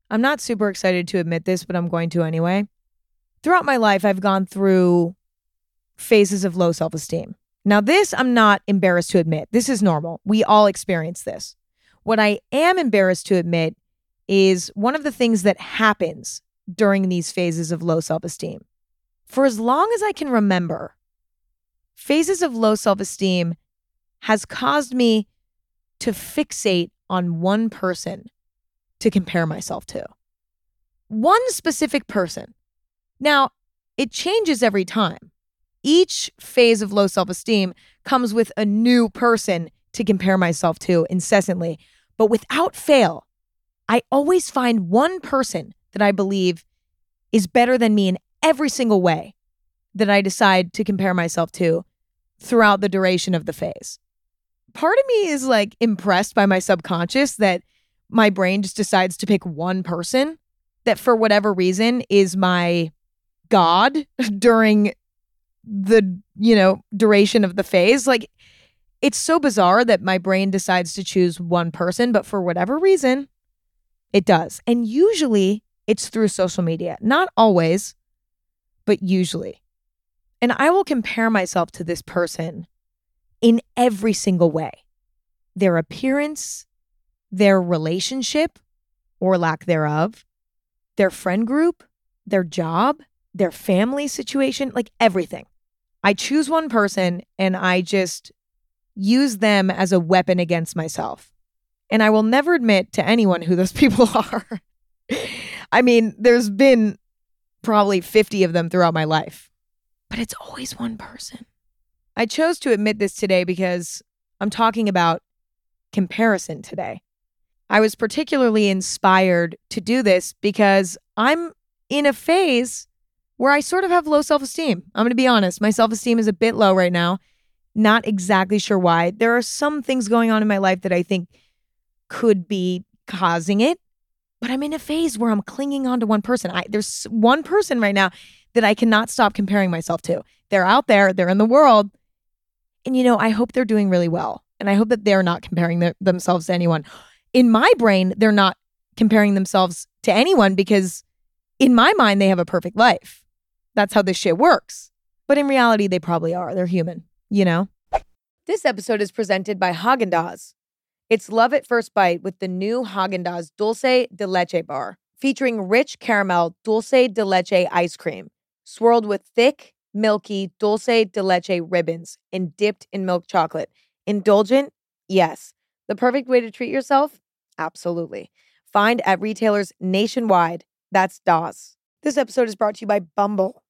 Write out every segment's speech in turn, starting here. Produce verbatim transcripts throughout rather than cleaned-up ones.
I'm not super excited to admit this, but I'm going to anyway. Throughout my life, I've gone through phases of low self-esteem. Now, this I'm not embarrassed to admit. This is normal. We all experience this. What I am embarrassed to admit is one of the things that happens during these phases of low self-esteem. For as long as I can remember, phases of low self-esteem has caused me to fixate on one person to compare myself to. One specific person. Now, it changes every time. Each phase of low self-esteem comes with a new person to compare myself to incessantly. But without fail, I always find one person that I believe is better than me in every single way that I decide to compare myself to throughout the duration of the phase. Part of me is like impressed by my subconscious that my brain just decides to pick one person that for whatever reason is my God during the, you know, duration of the phase. Like, it's so bizarre that my brain decides to choose one person, but for whatever reason, it does. And usually it's through social media. Not always, but usually. And I will compare myself to this person in every single way. Their appearance, their relationship or lack thereof, their friend group, their job, their family situation, like everything. I choose one person and I just use them as a weapon against myself. And I will never admit to anyone who those people are. I mean, there's been probably fifty of them throughout my life, but it's always one person. I chose to admit this today because I'm talking about comparison today. I was particularly inspired to do this because I'm in a phase where I sort of have low self-esteem. I'm going to be honest. My self-esteem is a bit low right now. Not exactly sure why. There are some things going on in my life that I think could be causing it, but I'm in a phase where I'm clinging on to one person. I, there's one person right now that I cannot stop comparing myself to. They're out there. They're in the world. And, you know, I hope they're doing really well. And I hope that they're not comparing the, themselves to anyone. In my brain, they're not comparing themselves to anyone because in my mind, they have a perfect life. That's how this shit works. But in reality, they probably are. They're human, you know? This episode is presented by Häagen-Dazs. It's love at first bite with the new Häagen-Dazs Dulce de Leche bar, featuring rich caramel dulce de leche ice cream, swirled with thick, milky dulce de leche ribbons and dipped in milk chocolate. Indulgent? Yes. The perfect way to treat yourself? Absolutely. Find at retailers nationwide. That's D A S. This episode is brought to you by Bumble.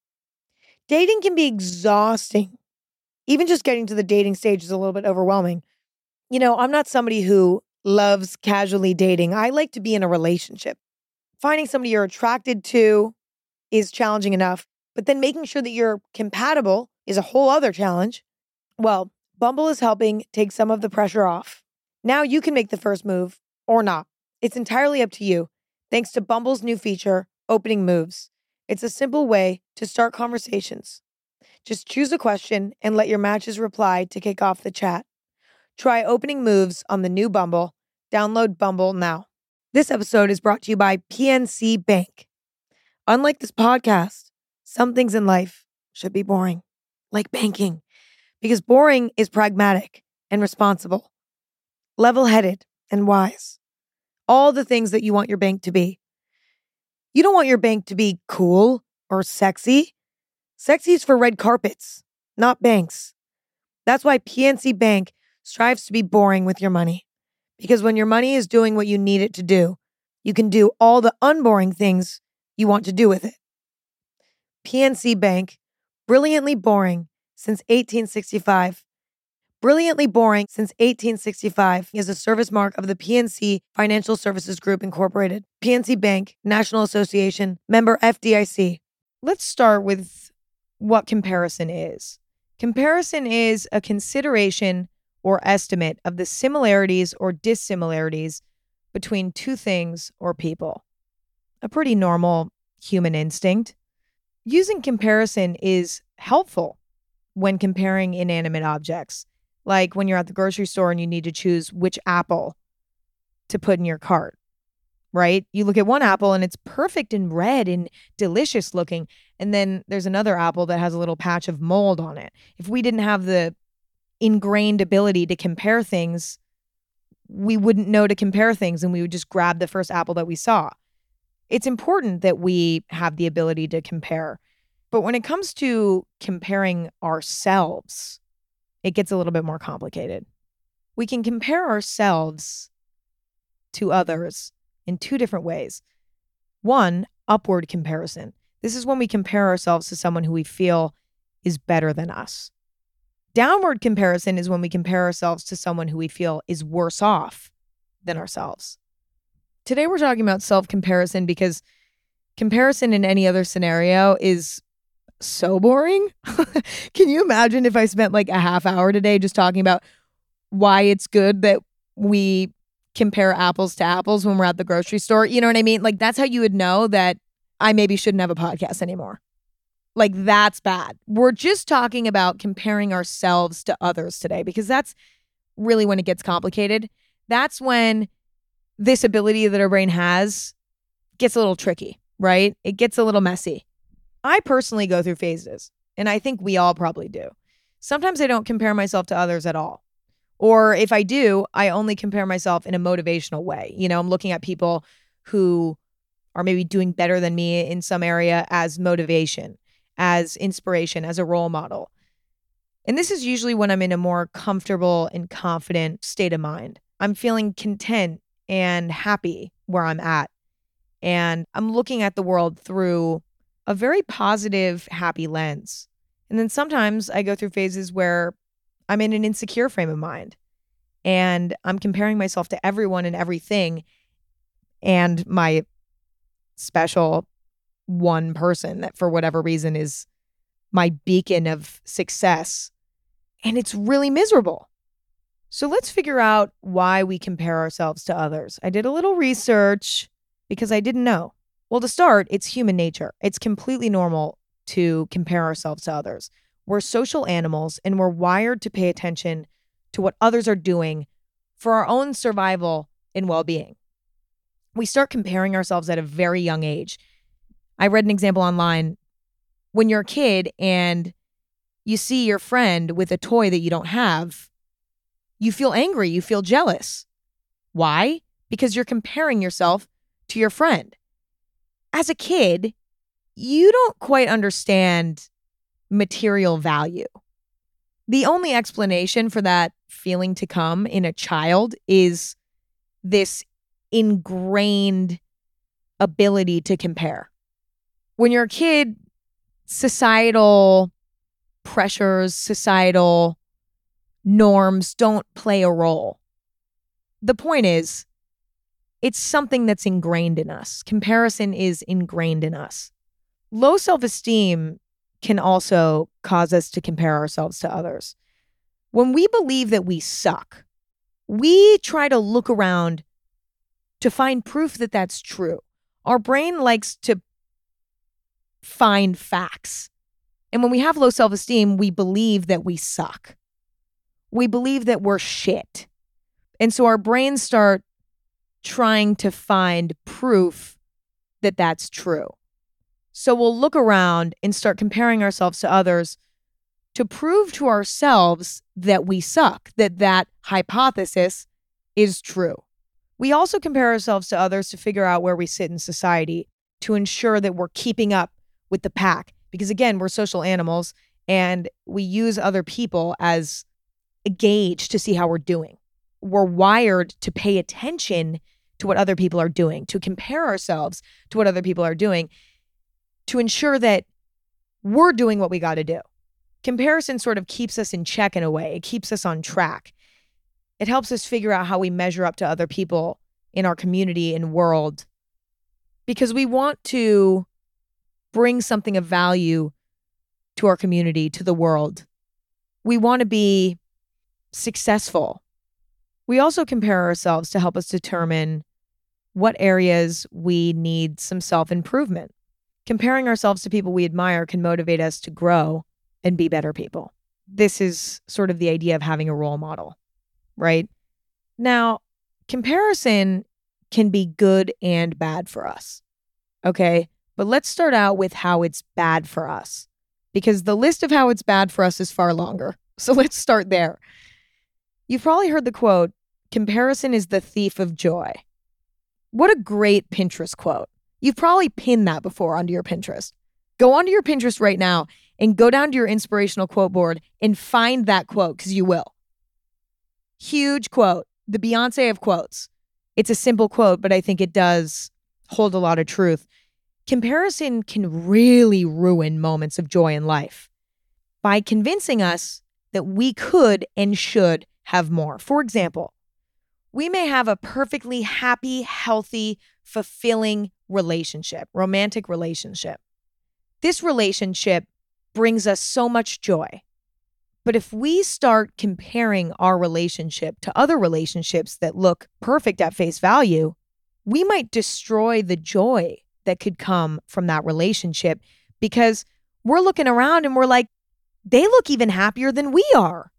Dating can be exhausting. Even just getting to the dating stage is a little bit overwhelming. You know, I'm not somebody who loves casually dating. I like to be in a relationship. Finding somebody you're attracted to is challenging enough, but then making sure that you're compatible is a whole other challenge. Well, Bumble is helping take some of the pressure off. Now you can make the first move or not. It's entirely up to you. Thanks to Bumble's new feature, Opening Moves. It's a simple way to start conversations. Just choose a question and let your matches reply to kick off the chat. Try Opening Moves on the new Bumble. Download Bumble now. This episode is brought to you by P N C Bank. Unlike this podcast, some things in life should be boring, like banking, because boring is pragmatic and responsible, level-headed and wise. All the things that you want your bank to be. You don't want your bank to be cool or sexy. Sexy is for red carpets, not banks. That's why P N C Bank strives to be boring with your money. Because when your money is doing what you need it to do, you can do all the unboring things you want to do with it. P N C Bank, brilliantly boring since eighteen sixty-five. Brilliantly boring since eighteen sixty-five is a service mark of the P N C Financial Services Group, Incorporated. P N C Bank, National Association, member F D I C. Let's start with what comparison is. Comparison is a consideration or estimate of the similarities or dissimilarities between two things or people. A pretty normal human instinct. Using comparison is helpful when comparing inanimate objects. Like when you're at the grocery store and you need to choose which apple to put in your cart. right? You look at one apple and it's perfect and red and delicious looking. And then there's another apple that has a little patch of mold on it. If we didn't have the ingrained ability to compare things, we wouldn't know to compare things and we would just grab the first apple that we saw. It's important that we have the ability to compare. But when it comes to comparing ourselves, it gets a little bit more complicated. We can compare ourselves to others in two different ways. One, upward comparison. This is when we compare ourselves to someone who we feel is better than us. Downward comparison is when we compare ourselves to someone who we feel is worse off than ourselves. Today we're talking about self-comparison because comparison in any other scenario is so boring. Can you imagine if I spent like a half hour today just talking about why it's good that we compare apples to apples when we're at the grocery store? You know what I mean? Like, that's how you would know that I maybe shouldn't have a podcast anymore. Like, that's bad. We're just talking about comparing ourselves to others today because that's really when it gets complicated. That's when this ability that our brain has gets a little tricky, right? It gets a little messy. I personally go through phases, and I think we all probably do. Sometimes I don't compare myself to others at all. Or if I do, I only compare myself in a motivational way. You know, I'm looking at people who are maybe doing better than me in some area as motivation, as inspiration, as a role model. And this is usually when I'm in a more comfortable and confident state of mind. I'm feeling content and happy where I'm at. And I'm looking at the world through a very positive, happy lens. And then sometimes I go through phases where I'm in an insecure frame of mind and I'm comparing myself to everyone and everything and my special one person that for whatever reason is my beacon of success. And it's really miserable. So let's figure out why we compare ourselves to others. I did a little research because I didn't know. Well, to start, it's human nature. It's completely normal to compare ourselves to others. We're social animals and we're wired to pay attention to what others are doing for our own survival and well-being. We start comparing ourselves at a very young age. I read an example online. When you're a kid and you see your friend with a toy that you don't have, you feel angry, you feel jealous. Why? Because you're comparing yourself to your friend. As a kid, you don't quite understand material value. The only explanation for that feeling to come in a child is this ingrained ability to compare. When you're a kid, societal pressures, societal norms don't play a role. The point is, it's something that's ingrained in us. Comparison is ingrained in us. Low self-esteem can also cause us to compare ourselves to others. When we believe that we suck, we try to look around to find proof that that's true. Our brain likes to find facts. And when we have low self-esteem, we believe that we suck. We believe that we're shit. And so our brains start trying to find proof that that's true. So we'll look around and start comparing ourselves to others to prove to ourselves that we suck, that that hypothesis is true. We also compare ourselves to others to figure out where we sit in society, to ensure that we're keeping up with the pack. Because again, we're social animals and we use other people as a gauge to see how we're doing. We're wired to pay attention to what other people are doing, to compare ourselves to what other people are doing, to ensure that we're doing what we got to do. Comparison sort of keeps us in check in a way. It keeps us on track. It helps us figure out how we measure up to other people in our community and world because we want to bring something of value to our community, to the world. We want to be successful. We also compare ourselves to help us determine what areas we need some self-improvement. Comparing ourselves to people we admire can motivate us to grow and be better people. This is sort of the idea of having a role model, right? Now, comparison can be good and bad for us. Okay? But let's start out with how it's bad for us, because the list of how it's bad for us is far longer. So let's start there. You've probably heard the quote, "Comparison is the thief of joy." What a great Pinterest quote. You've probably pinned that before onto your Pinterest. Go onto your Pinterest right now and go down to your inspirational quote board and find that quote, because you will. Huge quote. The Beyonce of quotes. It's a simple quote, but I think it does hold a lot of truth. Comparison can really ruin moments of joy in life by convincing us that we could and should have more. For example, we may have a perfectly happy, healthy, fulfilling relationship, romantic relationship. This relationship brings us so much joy. But if we start comparing our relationship to other relationships that look perfect at face value, we might destroy the joy that could come from that relationship, because we're looking around and we're like, they look even happier than we are.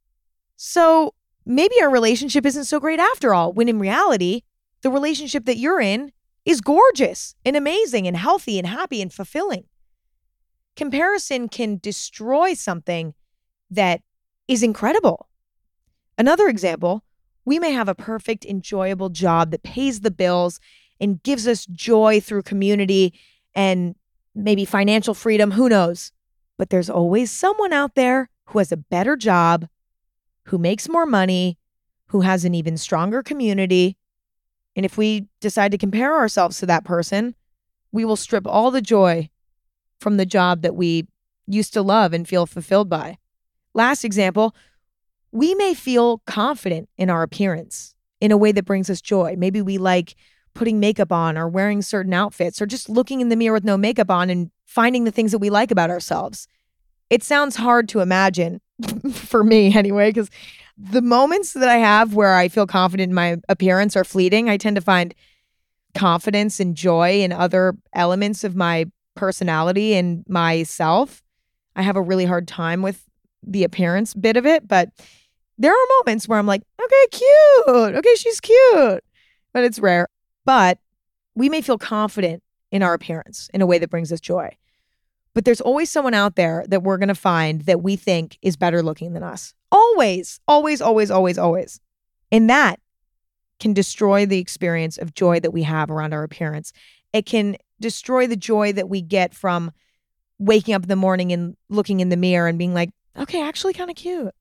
So maybe our relationship isn't so great after all, when in reality, the relationship that you're in is gorgeous and amazing and healthy and happy and fulfilling. Comparison can destroy something that is incredible. Another example, we may have a perfect, enjoyable job that pays the bills and gives us joy through community and maybe financial freedom, who knows? But there's always someone out there who has a better job, who makes more money, who has an even stronger community. And if we decide to compare ourselves to that person, we will strip all the joy from the job that we used to love and feel fulfilled by. Last example, we may feel confident in our appearance in a way that brings us joy. Maybe we like putting makeup on or wearing certain outfits or just looking in the mirror with no makeup on and finding the things that we like about ourselves. It sounds hard to imagine for me anyway, because the moments that I have where I feel confident in my appearance are fleeting. I tend to find confidence and joy in other elements of my personality and myself. I have a really hard time with the appearance bit of it, but there are moments where I'm like, okay, cute. Okay, she's cute. But it's rare. But we may feel confident in our appearance in a way that brings us joy. But there's always someone out there that we're going to find that we think is better looking than us. Always, always, always, always, always. And that can destroy the experience of joy that we have around our appearance. It can destroy the joy that we get from waking up in the morning and looking in the mirror and being like, okay, actually kind of cute.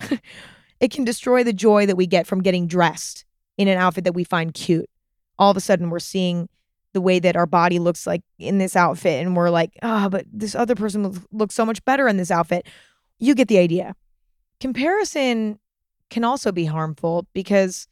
It can destroy the joy that we get from getting dressed in an outfit that we find cute. All of a sudden, we're seeing the way that our body looks like in this outfit, and we're like, oh, but this other person looks so much better in this outfit. You get the idea. Comparison can also be harmful because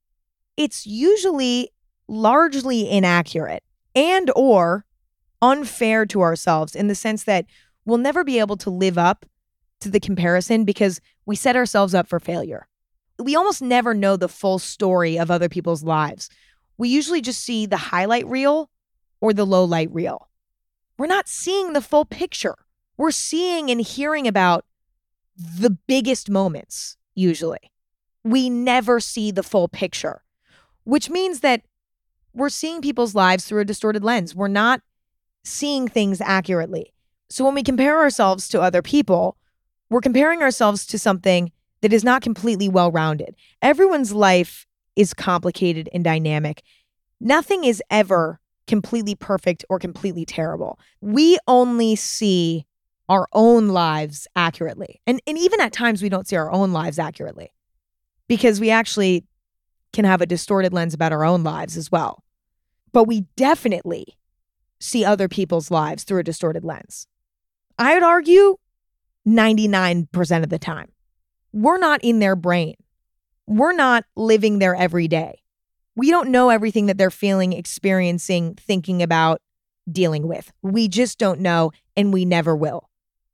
it's usually largely inaccurate and or unfair to ourselves, in the sense that we'll never be able to live up to the comparison because we set ourselves up for failure. We almost never know the full story of other people's lives. We usually just see the highlight reel or the low light reel. We're not seeing the full picture. We're seeing and hearing about the biggest moments, usually. We never see the full picture, which means that we're seeing people's lives through a distorted lens. We're not seeing things accurately. So when we compare ourselves to other people, we're comparing ourselves to something that is not completely well-rounded. Everyone's life is complicated and dynamic. Nothing is ever completely perfect or completely terrible. We only see our own lives accurately. And, and even at times we don't see our own lives accurately because we actually can have a distorted lens about our own lives as well. But we definitely see other people's lives through a distorted lens. I would argue ninety-nine percent of the time. We're not in their brain. We're not living there every day. We don't know everything that they're feeling, experiencing, thinking about, dealing with. We just don't know, and we never will.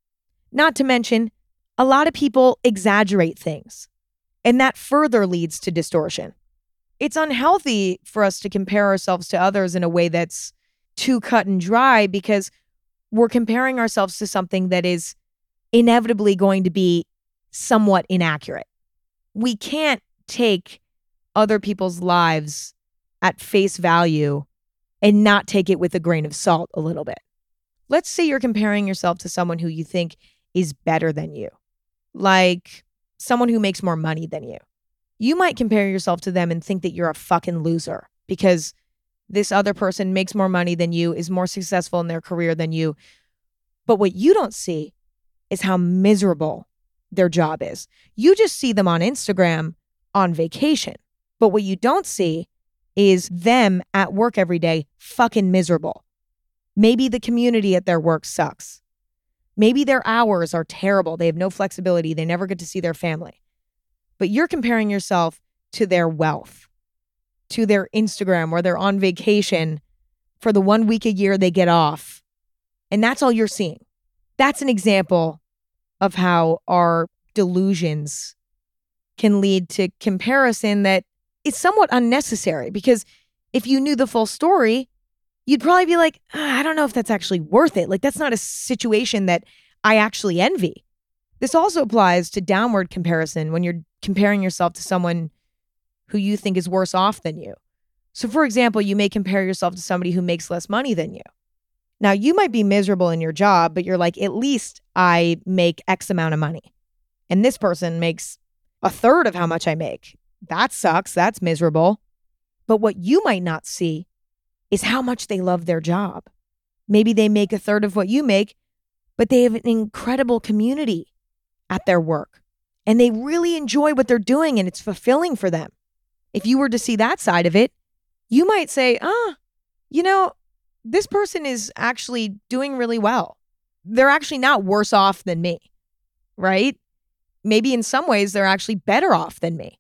Not to mention, a lot of people exaggerate things, and that further leads to distortion. It's unhealthy for us to compare ourselves to others in a way that's too cut and dry because we're comparing ourselves to something that is inevitably going to be somewhat inaccurate. We can't take other people's lives at face value and not take it with a grain of salt a little bit. Let's say you're comparing yourself to someone who you think is better than you, like someone who makes more money than you. You might compare yourself to them and think that you're a fucking loser because this other person makes more money than you, is more successful in their career than you. But what you don't see is how miserable their job is. You just see them on Instagram on vacation. But what you don't see is them at work every day fucking miserable. Maybe the community at their work sucks. Maybe their hours are terrible. They have no flexibility. They never get to see their family. But you're comparing yourself to their wealth, to their Instagram, where they're on vacation for the one week a year they get off. And that's all you're seeing. That's an example of how our delusions can lead to comparison that is somewhat unnecessary, because if you knew the full story, you'd probably be like, ah, I don't know if that's actually worth it. Like, that's not a situation that I actually envy. This also applies to downward comparison when you're comparing yourself to someone who you think is worse off than you. So, for example, you may compare yourself to somebody who makes less money than you. Now, you might be miserable in your job, but you're like, at least I make X amount of money. And this person makes a third of how much I make. That sucks. That's miserable. But what you might not see is how much they love their job. Maybe they make a third of what you make, but they have an incredible community at their work. And they really enjoy what they're doing and it's fulfilling for them. If you were to see that side of it, you might say, ah, you know, this person is actually doing really well. They're actually not worse off than me, right? Maybe in some ways they're actually better off than me.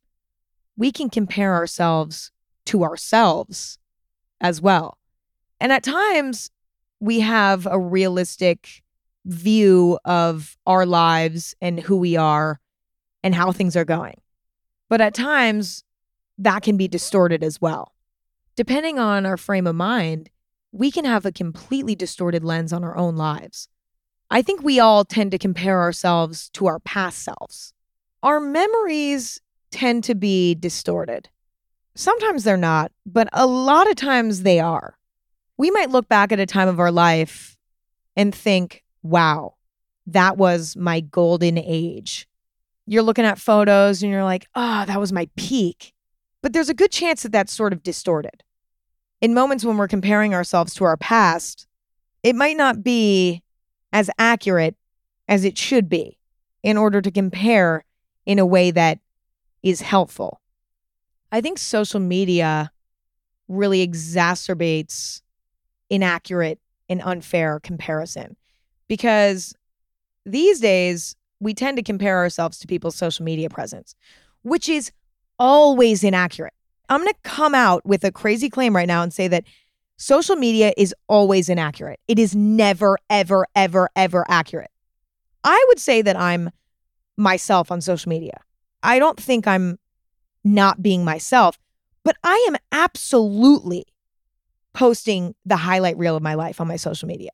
We can compare ourselves to ourselves as well. And at times we have a realistic view of our lives and who we are and how things are going. But at times that can be distorted as well. Depending on our frame of mind, we can have a completely distorted lens on our own lives. I think we all tend to compare ourselves to our past selves. Our memories tend to be distorted. Sometimes they're not, but a lot of times they are. We might look back at a time of our life and think, wow, that was my golden age. You're looking at photos and you're like, oh, that was my peak. But there's a good chance that that's sort of distorted. In moments when we're comparing ourselves to our past, it might not be as accurate as it should be in order to compare in a way that is helpful. I think social media really exacerbates inaccurate and unfair comparison, because these days we tend to compare ourselves to people's social media presence, which is always inaccurate. I'm going to come out with a crazy claim right now and say that social media is always inaccurate. It is never, ever, ever, ever accurate. I would say that I'm myself on social media. I don't think I'm not being myself, but I am absolutely posting the highlight reel of my life on my social media.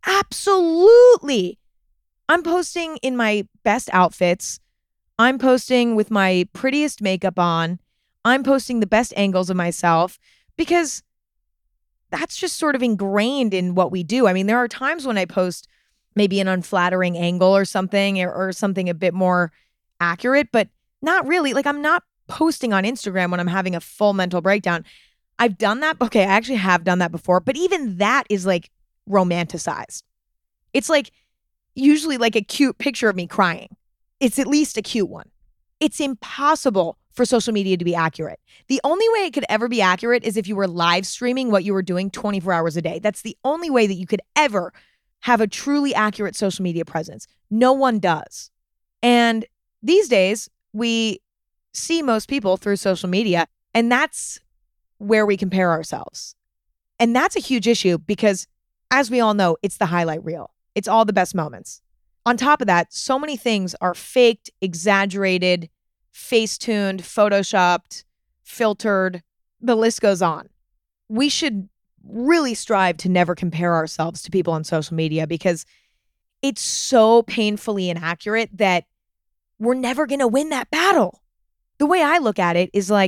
Absolutely. I'm posting in my best outfits. I'm posting with my prettiest makeup on. I'm posting the best angles of myself because that's just sort of ingrained in what we do. I mean, there are times when I post maybe an unflattering angle or something or, or something a bit more accurate, but not really. Like, I'm not posting on Instagram when I'm having a full mental breakdown. I've done that. Okay, I actually have done that before, but even that is like romanticized. It's like usually like a cute picture of me crying. It's at least a cute one. It's impossible for social media to be accurate. The only way it could ever be accurate is if you were live streaming what you were doing twenty-four hours a day. That's the only way that you could ever have a truly accurate social media presence. No one does. And these days, we see most people through social media, and that's where we compare ourselves. And that's a huge issue because, as we all know, it's the highlight reel. It's all the best moments. On top of that, so many things are faked, exaggerated, face-tuned, photoshopped, filtered. The list goes on. We should really strive to never compare ourselves to people on social media because it's so painfully inaccurate that we're never going to win that battle. The way I look at it is like,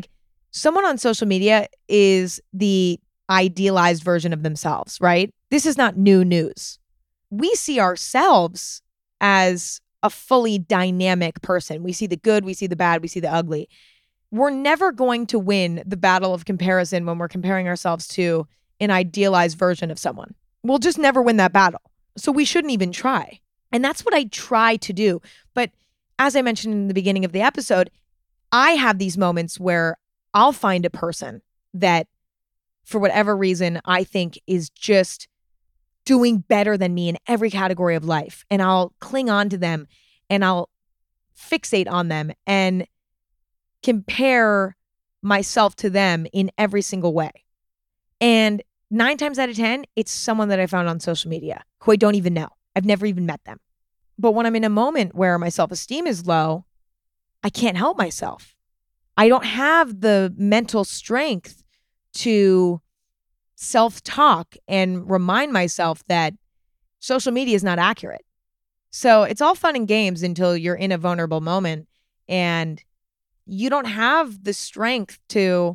Someone on social media is the idealized version of themselves, right? This is not new news. We see ourselves as a fully dynamic person. We see the good, we see the bad, we see the ugly. We're never going to win the battle of comparison when we're comparing ourselves to an idealized version of someone. We'll just never win that battle. So we shouldn't even try. And that's what I try to do. But as I mentioned in the beginning of the episode, I have these moments where I'll find a person that, for whatever reason, I think is just doing better than me in every category of life. And I'll cling on to them and I'll fixate on them and compare myself to them in every single way. And nine times out of ten, it's someone that I found on social media who I don't even know. I've never even met them. But when I'm in a moment where my self-esteem is low, I can't help myself. I don't have the mental strength to self-talk and remind myself that social media is not accurate. So it's all fun and games until you're in a vulnerable moment and you don't have the strength to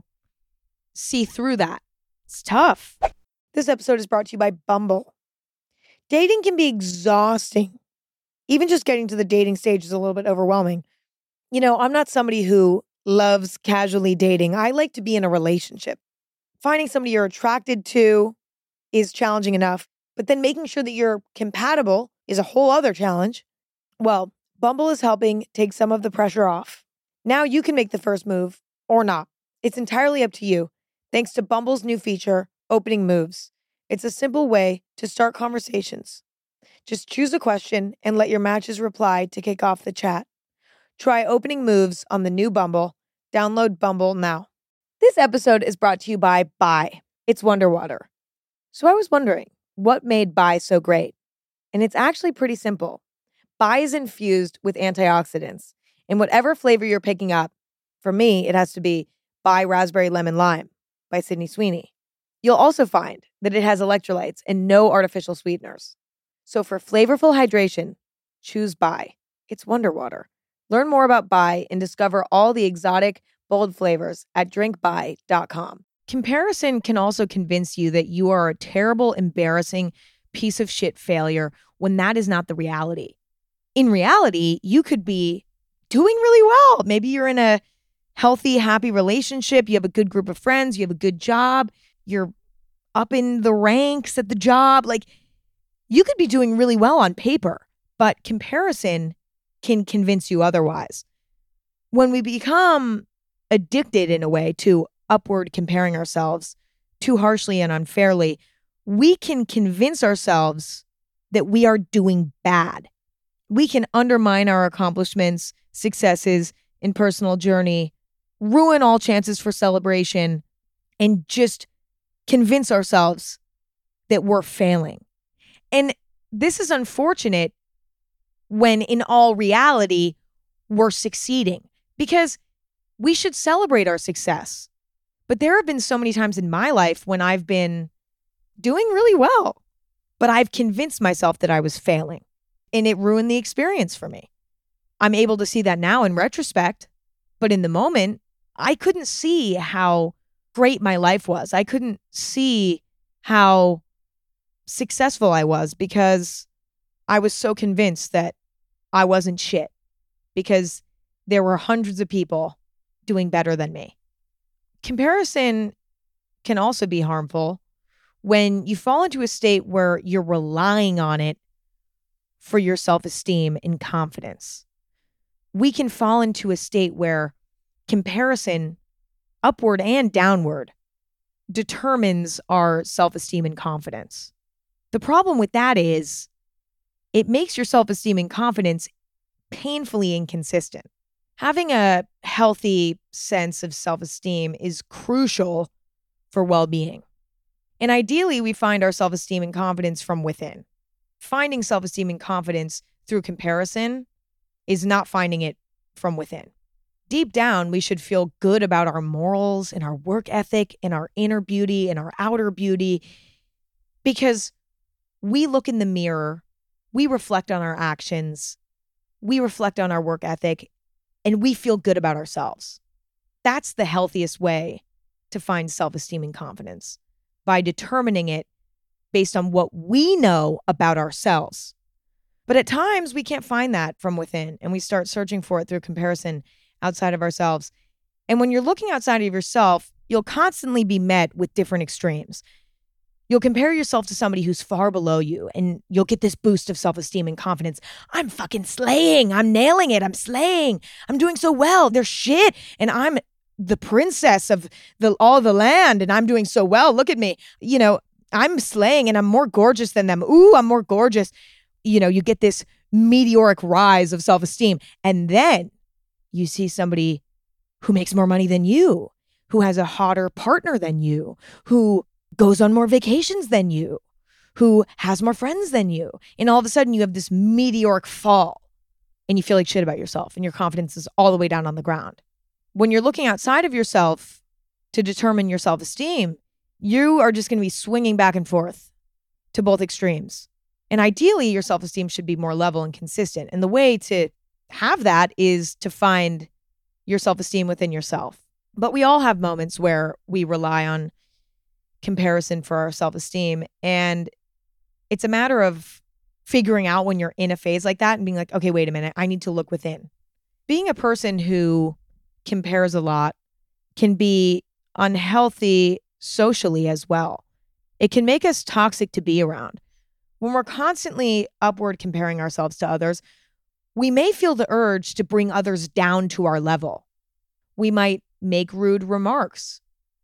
see through that. It's tough. This episode is brought to you by Bumble. Dating can be exhausting. Even just getting to the dating stage is a little bit overwhelming. You know, I'm not somebody who loves casually dating. I like to be in a relationship. Finding somebody you're attracted to is challenging enough, but then making sure that you're compatible is a whole other challenge. Well, Bumble is helping take some of the pressure off. Now you can make the first move or not. It's entirely up to you, thanks to Bumble's new feature, Opening Moves. It's a simple way to start conversations. Just choose a question and let your matches reply to kick off the chat. Try Opening Moves on the new Bumble. Download Bumble now. This episode is brought to you by Bai. It's Wonder Water. So I was wondering, what made Bai so great? And it's actually pretty simple. Bai is infused with antioxidants. And whatever flavor you're picking up, for me, it has to be Bai Raspberry Lemon Lime by Sydney Sweeney. You'll also find that it has electrolytes and no artificial sweeteners. So for flavorful hydration, choose Bai. It's Wonder Water. Learn more about Bai and discover all the exotic, bold flavors at drink bai dot com. Comparison can also convince you that you are a terrible, embarrassing piece of shit failure when that is not the reality. In reality, you could be doing really well. Maybe you're in a healthy, happy relationship. You have a good group of friends. You have a good job. You're up in the ranks at the job. Like, you could be doing really well on paper, but comparison can convince you otherwise. When we become addicted in a way to upward comparing ourselves too harshly and unfairly, we can convince ourselves that we are doing bad. We can undermine our accomplishments, successes, and personal journey, ruin all chances for celebration, and just convince ourselves that we're failing. And this is unfortunate when in all reality, we're succeeding, because we should celebrate our success. But there have been so many times in my life when I've been doing really well, but I've convinced myself that I was failing, and it ruined the experience for me. I'm able to see that now in retrospect, but in the moment, I couldn't see how great my life was. I couldn't see how successful I was because I was so convinced that I wasn't shit, because there were hundreds of people doing better than me. Comparison can also be harmful when you fall into a state where you're relying on it for your self-esteem and confidence. We can fall into a state where comparison, upward and downward, determines our self-esteem and confidence. The problem with that is it makes your self-esteem and confidence painfully inconsistent. Having a healthy sense of self-esteem is crucial for well-being. And ideally, we find our self-esteem and confidence from within. Finding self-esteem and confidence through comparison is not finding it from within. Deep down, we should feel good about our morals and our work ethic and our inner beauty and our outer beauty, because we look in the mirror, we reflect on our actions, we reflect on our work ethic, and we feel good about ourselves. That's the healthiest way to find self-esteem and confidence, by determining it based on what we know about ourselves. But at times we can't find that from within, and we start searching for it through comparison outside of ourselves. And when you're looking outside of yourself, you'll constantly be met with different extremes. You'll compare yourself to somebody who's far below you, and you'll get this boost of self-esteem and confidence. I'm fucking slaying. I'm nailing it. I'm slaying. I'm doing so well. They're shit. And I'm the princess of the all the land, and I'm doing so well. Look at me. You know, I'm slaying, and I'm more gorgeous than them. Ooh, I'm more gorgeous. You know, you get this meteoric rise of self-esteem. And then you see somebody who makes more money than you, who has a hotter partner than you, who goes on more vacations than you, who has more friends than you. And all of a sudden you have this meteoric fall, and you feel like shit about yourself, and your confidence is all the way down on the ground. When you're looking outside of yourself to determine your self-esteem, you are just going to be swinging back and forth to both extremes. And ideally, your self-esteem should be more level and consistent. And the way to have that is to find your self-esteem within yourself. But we all have moments where we rely on comparison for our self-esteem. And it's a matter of figuring out when you're in a phase like that and being like, okay, wait a minute, I need to look within. Being a person who compares a lot can be unhealthy socially as well. It can make us toxic to be around. When we're constantly upward comparing ourselves to others, we may feel the urge to bring others down to our level. We might make rude remarks.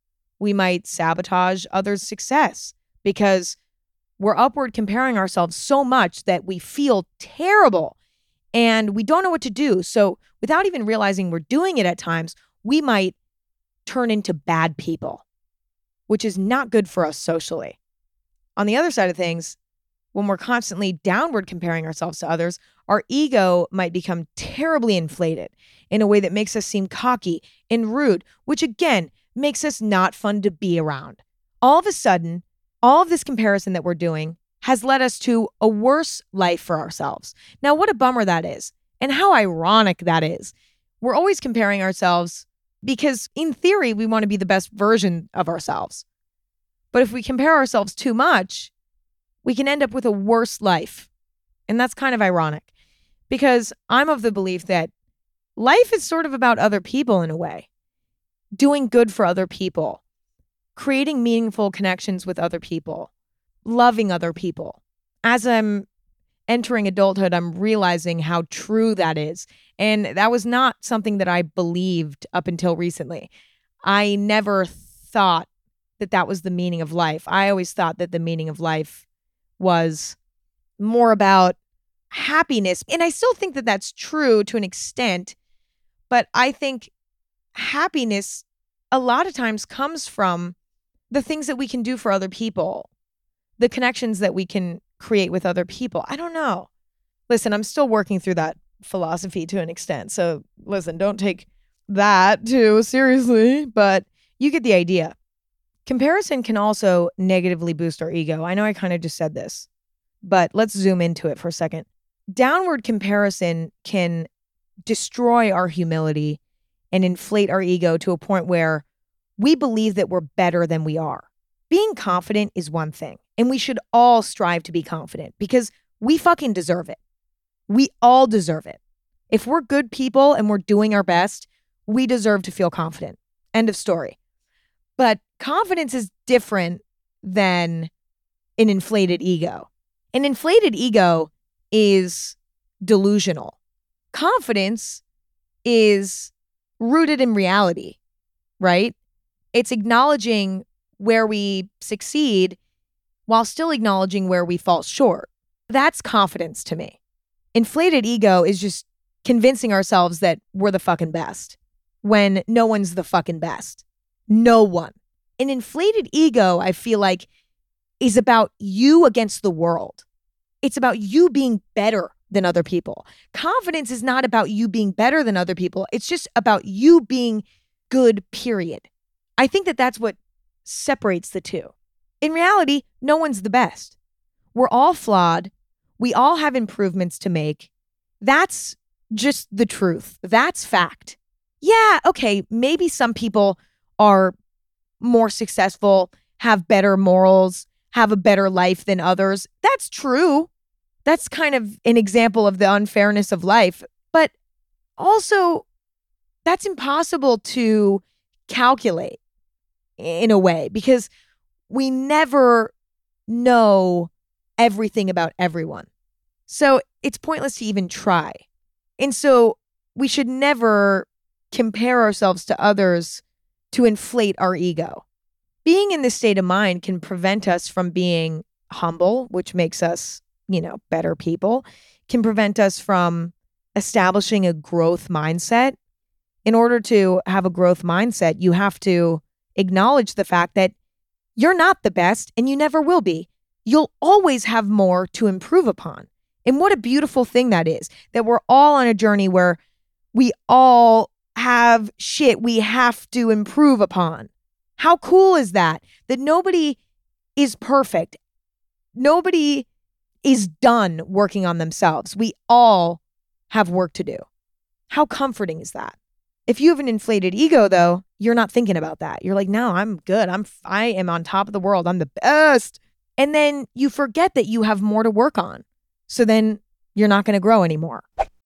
We might sabotage others' success because we're upward comparing ourselves so much that we feel terrible and we don't know what to do. So without even realizing we're doing it at times, we might turn into bad people, which is not good for us socially. On the other side of things, when we're constantly downward comparing ourselves to others, our ego might become terribly inflated in a way that makes us seem cocky and rude, which again makes us not fun to be around. All of a sudden, all of this comparison that we're doing has led us to a worse life for ourselves. Now, what a bummer that is, and how ironic that is. We're always comparing ourselves because in theory, we want to be the best version of ourselves. But if we compare ourselves too much, we can end up with a worse life. And that's kind of ironic because I'm of the belief that life is sort of about other people in a way, doing good for other people, creating meaningful connections with other people, loving other people. As I'm entering adulthood, I'm realizing how true that is. And that was not something that I believed up until recently. I never thought that that was the meaning of life. I always thought that the meaning of life was more about happiness. And I still think that that's true to an extent, but I think happiness a lot of times comes from the things that we can do for other people, the connections that we can create with other people. I don't know. Listen, I'm still working through that philosophy to an extent. So listen, don't take that too seriously, but you get the idea. Comparison can also negatively boost our ego. I know I kind of just said this, but let's zoom into it for a second. Downward comparison can destroy our humility and inflate our ego to a point where we believe that we're better than we are. Being confident is one thing, and we should all strive to be confident because we fucking deserve it. We all deserve it. If we're good people and we're doing our best, we deserve to feel confident. End of story. But confidence is different than an inflated ego. An inflated ego is delusional. Confidence is rooted in reality, right? It's acknowledging where we succeed while still acknowledging where we fall short. That's confidence to me. Inflated ego is just convincing ourselves that we're the fucking best when no one's the fucking best. No one. An inflated ego, I feel like, is about you against the world. It's about you being better than other people. Confidence is not about you being better than other people. It's just about you being good, period. I think that that's what separates the two. In reality, no one's the best. We're all flawed. We all have improvements to make. That's just the truth. That's fact. yeah, okay, maybe some people are more successful, have better morals, have a better life than others. That's true. That's kind of an example of the unfairness of life. But also, that's impossible to calculate in a way because we never know everything about everyone. So it's pointless to even try. And so we should never compare ourselves to others to inflate our ego. Being in this state of mind can prevent us from being humble, which makes us, you know, better people, can prevent us from establishing a growth mindset. In order to have a growth mindset, you have to acknowledge the fact that you're not the best and you never will be. You'll always have more to improve upon. And what a beautiful thing that is, that we're all on a journey where we all have shit we have to improve upon. How cool is that? That nobody is perfect. Nobody is done working on themselves. We all have work to do. How comforting is that? If you have an inflated ego, though, you're not thinking about that. You're like, no, I'm good. I'm, I am on top of the world. I'm the best. And then you forget that you have more to work on. So then you're not going to grow anymore.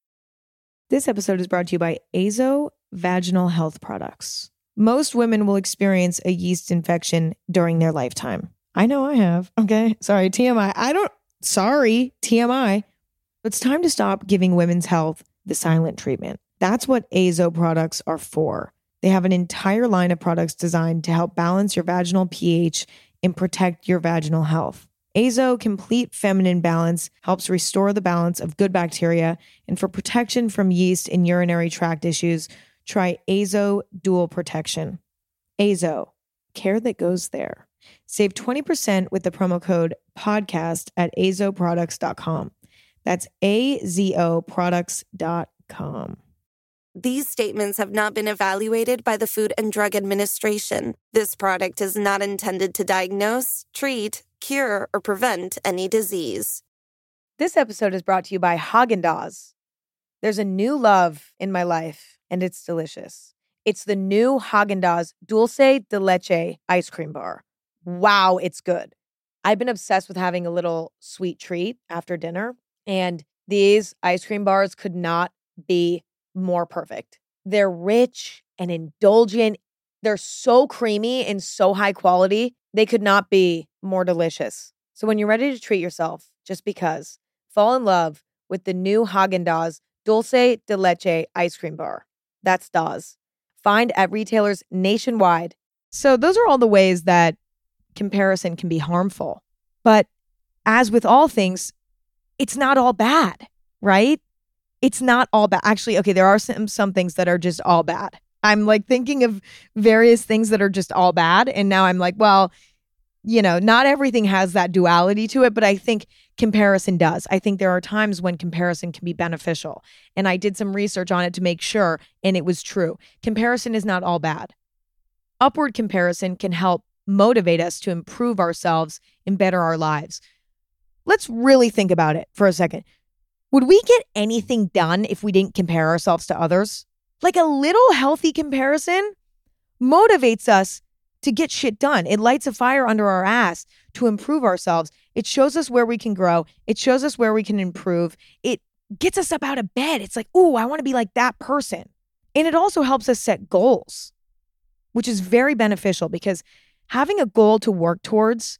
This episode is brought to you by Azo Vaginal Health Products. Most women will experience a yeast infection during their lifetime. I know I have. Okay. Sorry, T M I. I don't, sorry, T M I. It's time to stop giving women's health the silent treatment. That's what Azo products are for. They have an entire line of products designed to help balance your vaginal pH and protect your vaginal health. Azo Complete Feminine Balance helps restore the balance of good bacteria, and for protection from yeast and urinary tract issues, try Azo Dual Protection. Azo, care that goes there. Save twenty percent with the promo code podcast at azo products dot com. That's A Z O products dot com. These statements have not been evaluated by the Food and Drug Administration. This product is not intended to diagnose, treat, cure, or prevent any disease. This episode is brought to you by Haagen-Dazs. There's a new love in my life, and it's delicious. It's the new Haagen-Dazs Dulce de Leche ice cream bar. Wow, it's good. I've been obsessed with having a little sweet treat after dinner, and these ice cream bars could not be more perfect. They're rich and indulgent. They're so creamy and so high quality. They could not be more delicious. So when you're ready to treat yourself, just because, fall in love with the new Haagen-Dazs Dulce de Leche ice cream bar. That's Dazs. Find at retailers nationwide. So those are all the ways that comparison can be harmful. But as with all things, it's not all bad, right? It's not all bad. Actually, okay, there are some, some things that are just all bad. I'm like thinking of various things that are just all bad. And now I'm like, well, you know, not everything has that duality to it, but I think comparison does. I think there are times when comparison can be beneficial. And I did some research on it to make sure, and it was true. Comparison is not all bad. Upward comparison can help motivate us to improve ourselves and better our lives. Let's really think about it for a second. Would we get anything done if we didn't compare ourselves to others? Like a little healthy comparison motivates us to get shit done. It lights a fire under our ass to improve ourselves. It shows us where we can grow. It shows us where we can improve. It gets us up out of bed. It's like, ooh, I want to be like that person. And it also helps us set goals, which is very beneficial because having a goal to work towards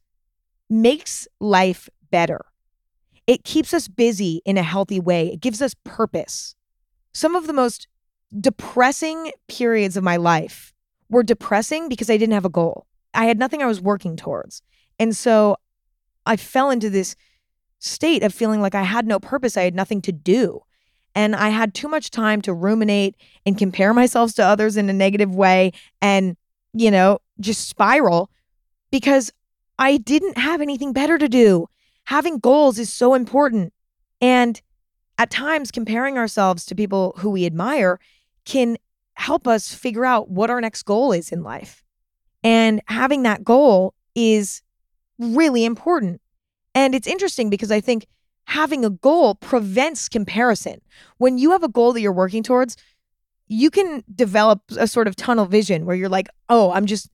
makes life better. It keeps us busy in a healthy way. It gives us purpose. Some of the most depressing periods of my life were depressing because I didn't have a goal. I had nothing I was working towards. And so I fell into this state of feeling like I had no purpose. I had nothing to do. And I had too much time to ruminate and compare myself to others in a negative way and, you know, just spiral because I didn't have anything better to do. Having goals is so important. And at times, comparing ourselves to people who we admire can help us figure out what our next goal is in life. And having that goal is really important. And it's interesting because I think having a goal prevents comparison. When you have a goal that you're working towards, you can develop a sort of tunnel vision where you're like, oh, I'm just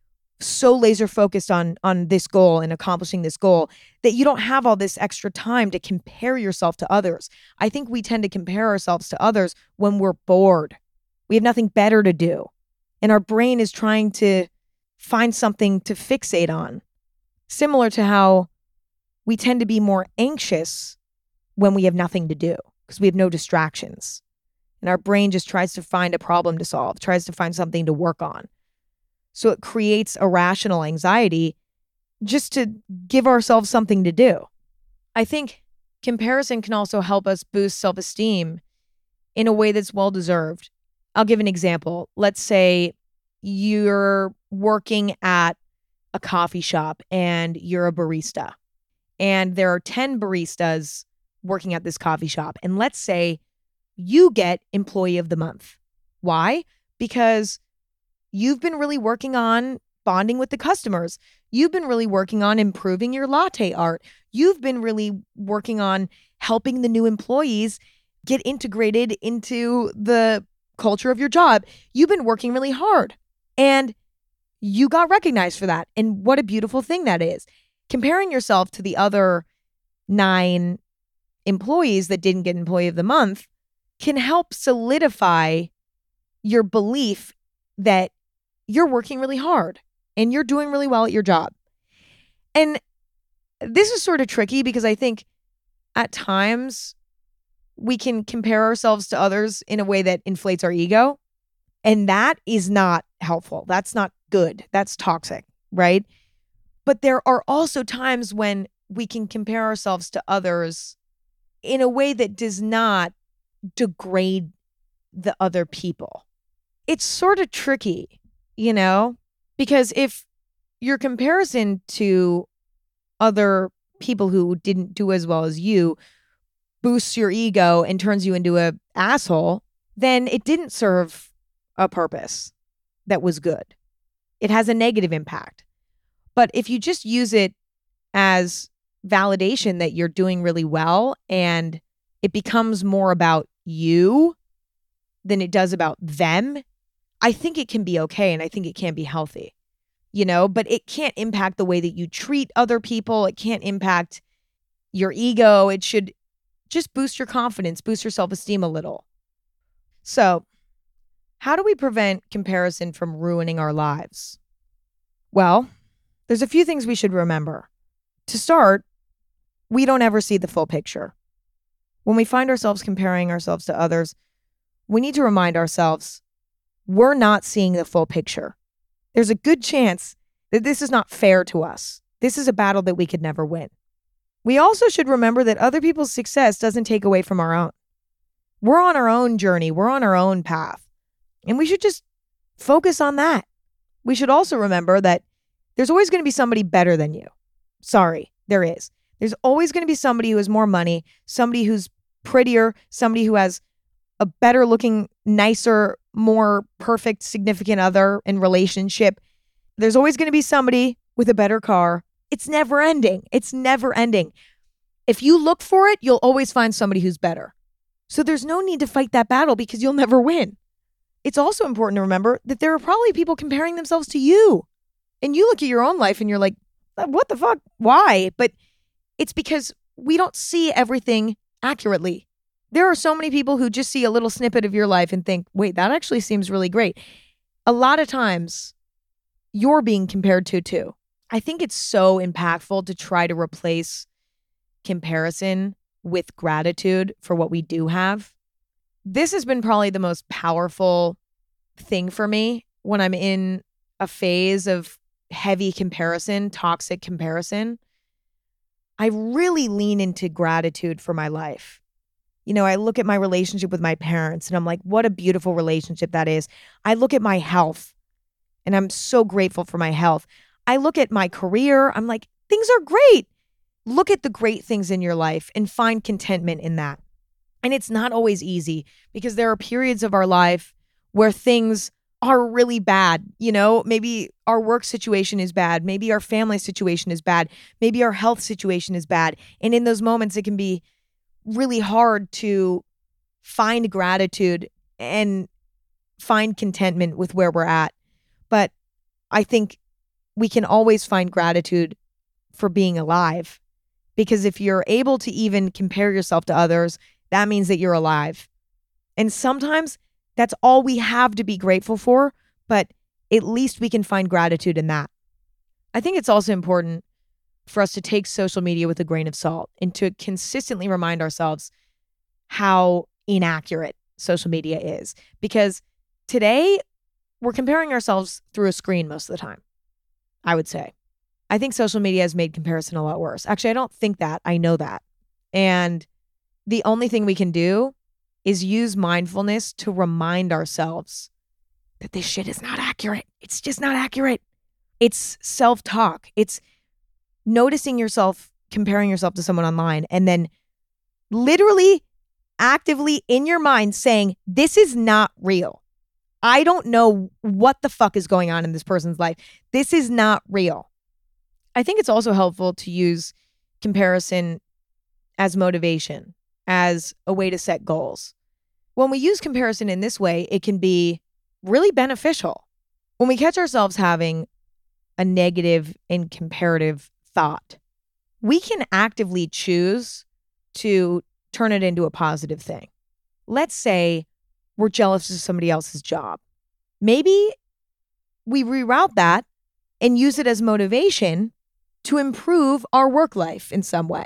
so laser focused on on this goal and accomplishing this goal that you don't have all this extra time to compare yourself to others. I think we tend to compare ourselves to others when we're bored. We have nothing better to do. And our brain is trying to find something to fixate on. Similar to how we tend to be more anxious when we have nothing to do because we have no distractions. And our brain just tries to find a problem to solve, tries to find something to work on. So it creates irrational anxiety just to give ourselves something to do. I think comparison can also help us boost self-esteem in a way that's well-deserved. I'll give an example. Let's say you're working at a coffee shop and you're a barista. And there are ten baristas working at this coffee shop. And let's say you get Employee of the Month. Why? Because you've been really working on bonding with the customers. You've been really working on improving your latte art. You've been really working on helping the new employees get integrated into the culture of your job. You've been working really hard and you got recognized for that. And what a beautiful thing that is. Comparing yourself to the other nine employees that didn't get Employee of the Month can help solidify your belief that you're working really hard and you're doing really well at your job. And this is sort of tricky because I think at times we can compare ourselves to others in a way that inflates our ego. And that is not helpful. That's not good. That's toxic, right? But there are also times when we can compare ourselves to others in a way that does not degrade the other people. It's sort of tricky, you know, because if your comparison to other people who didn't do as well as you boosts your ego and turns you into a asshole, then it didn't serve a purpose that was good. It has a negative impact. But if you just use it as validation that you're doing really well and it becomes more about you than it does about them, I think it can be okay and I think it can be healthy, you know, but it can't impact the way that you treat other people. It can't impact your ego. It should just boost your confidence, boost your self-esteem a little. So, how do we prevent comparison from ruining our lives? Well, there's a few things we should remember. To start, we don't ever see the full picture. When we find ourselves comparing ourselves to others, we need to remind ourselves we're not seeing the full picture. There's a good chance that this is not fair to us. This is a battle that we could never win. We also should remember that other people's success doesn't take away from our own. We're on our own journey. We're on our own path. And we should just focus on that. We should also remember that there's always going to be somebody better than you. Sorry, there is. There's always going to be somebody who has more money, somebody who's prettier, somebody who has a better looking, nicer, more perfect significant other in relationship. There's always going to be somebody with a better car. It's never ending. It's never ending. If you look for it, you'll always find somebody who's better. So there's no need to fight that battle because you'll never win. It's also important to remember that there are probably people comparing themselves to you. And you look at your own life and you're like, what the fuck? Why? But it's because we don't see everything accurately. There are so many people who just see a little snippet of your life and think, wait, that actually seems really great. A lot of times, you're being compared to too. I think it's so impactful to try to replace comparison with gratitude for what we do have. This has been probably the most powerful thing for me when I'm in a phase of heavy comparison, toxic comparison. I really lean into gratitude for my life. You know, I look at my relationship with my parents and I'm like, what a beautiful relationship that is. I look at my health and I'm so grateful for my health. I look at my career. I'm like, things are great. Look at the great things in your life and find contentment in that. And it's not always easy because there are periods of our life where things are really bad. You know, maybe our work situation is bad. Maybe our family situation is bad. Maybe our health situation is bad. And in those moments, it can be really hard to find gratitude and find contentment with where we're at. But I think we can always find gratitude for being alive. Because if you're able to even compare yourself to others, that means that you're alive. And sometimes that's all we have to be grateful for, but at least we can find gratitude in that. I think it's also important for us to take social media with a grain of salt and to consistently remind ourselves how inaccurate social media is. Because today, we're comparing ourselves through a screen most of the time, I would say. I think social media has made comparison a lot worse. Actually, I don't think that. I know that. And the only thing we can do is use mindfulness to remind ourselves that this shit is not accurate. It's just not accurate. It's self-talk. It's noticing yourself, comparing yourself to someone online, and then literally actively in your mind saying, this is not real. I don't know what the fuck is going on in this person's life. This is not real. I think it's also helpful to use comparison as motivation, as a way to set goals. When we use comparison in this way, it can be really beneficial. When we catch ourselves having a negative and comparative thought, we can actively choose to turn it into a positive thing. Let's say we're jealous of somebody else's job. Maybe we reroute that and use it as motivation to improve our work life in some way.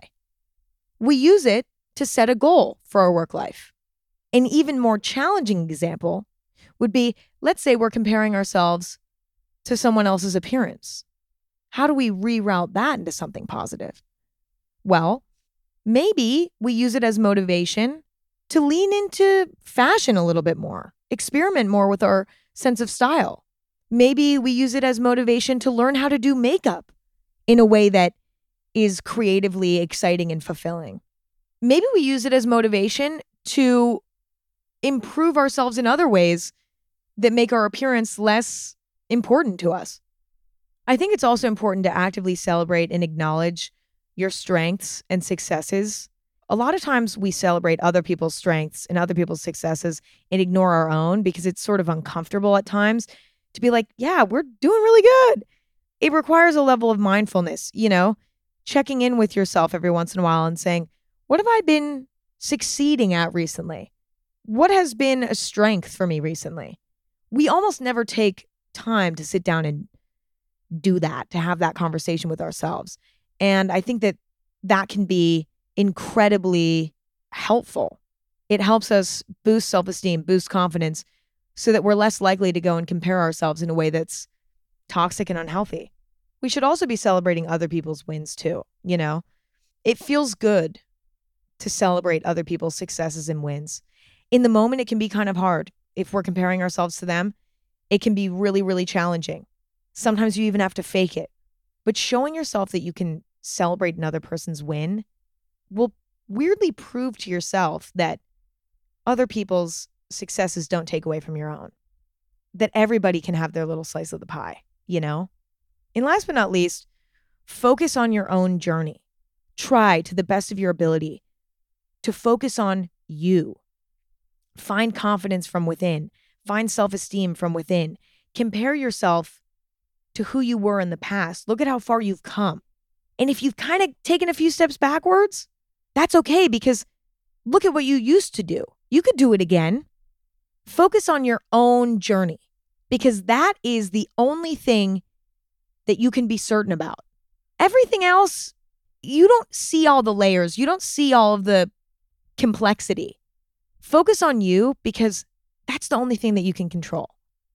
We use it to set a goal for our work life. An even more challenging example would be, let's say we're comparing ourselves to someone else's appearance. How do we reroute that into something positive? Well, maybe we use it as motivation to lean into fashion a little bit more, experiment more with our sense of style. Maybe we use it as motivation to learn how to do makeup in a way that is creatively exciting and fulfilling. Maybe we use it as motivation to improve ourselves in other ways that make our appearance less important to us. I think it's also important to actively celebrate and acknowledge your strengths and successes. A lot of times we celebrate other people's strengths and other people's successes and ignore our own because it's sort of uncomfortable at times to be like, yeah, we're doing really good. It requires a level of mindfulness, you know, checking in with yourself every once in a while and saying, what have I been succeeding at recently? What has been a strength for me recently? We almost never take time to sit down and do that, to have that conversation with ourselves. And I think that that can be incredibly helpful. It helps us boost self-esteem, boost confidence, so that we're less likely to go and compare ourselves in a way that's toxic and unhealthy. We should also be celebrating other people's wins too, you know? It feels good to celebrate other people's successes and wins. In the moment, it can be kind of hard. If we're comparing ourselves to them, it can be really, really challenging. Sometimes you even have to fake it. But showing yourself that you can celebrate another person's win will weirdly prove to yourself that other people's successes don't take away from your own. That everybody can have their little slice of the pie, you know? And last but not least, focus on your own journey. Try to the best of your ability to focus on you. Find confidence from within. Find self-esteem from within. Compare yourself to who you were in the past. Look at how far you've come. And if you've kind of taken a few steps backwards, that's okay, because look at what you used to do. You could do it again. Focus on your own journey, because that is the only thing that you can be certain about. Everything else, you don't see all the layers. You don't see all of the complexity. Focus on you, because that's the only thing that you can control.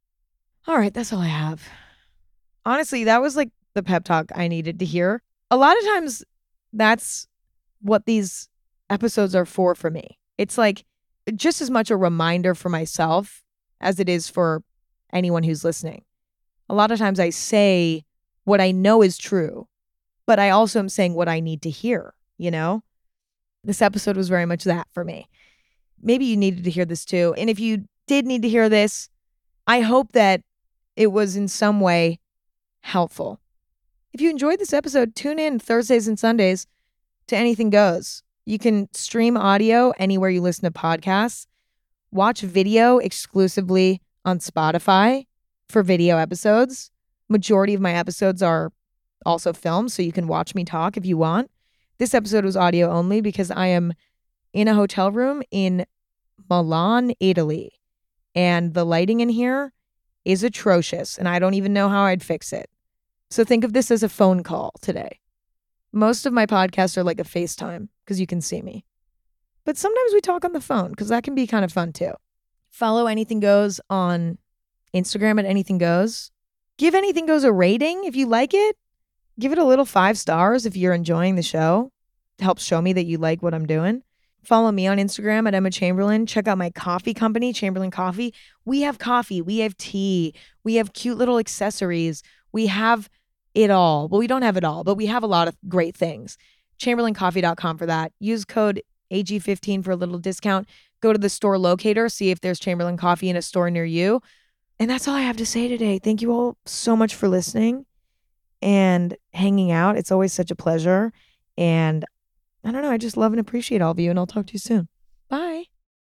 All right, that's all I have. Honestly, that was like the pep talk I needed to hear. A lot of times that's what these episodes are for for me. It's like just as much a reminder for myself as it is for anyone who's listening. A lot of times I say what I know is true, but I also am saying what I need to hear, you know? This episode was very much that for me. Maybe you needed to hear this too. And if you did need to hear this, I hope that it was in some way helpful. If you enjoyed this episode, tune in Thursdays and Sundays to Anything Goes. You can stream audio anywhere you listen to podcasts, watch video exclusively on Spotify for video episodes. Majority of my episodes are also filmed, so you can watch me talk if you want. This episode was audio only because I am in a hotel room in Milan, Italy, and the lighting in here is atrocious, and I don't even know how I'd fix it. So think of this as a phone call today. Most of my podcasts are like a FaceTime because you can see me. But sometimes we talk on the phone because that can be kind of fun too. Follow Anything Goes on Instagram at Anything Goes. Give Anything Goes a rating if you like it. Give it a little five stars if you're enjoying the show. It helps show me that you like what I'm doing. Follow me on Instagram at Emma Chamberlain. Check out my coffee company, Chamberlain Coffee. We have coffee. We have tea. We have cute little accessories. We have it all. Well, we don't have it all, but we have a lot of great things. Chamberlain Coffee dot com for that. Use code A G fifteen for a little discount. Go to the store locator, see if there's Chamberlain Coffee in a store near you. And that's all I have to say today. Thank you all so much for listening and hanging out. It's always such a pleasure. And I don't know, I just love and appreciate all of you, and I'll talk to you soon. Bye.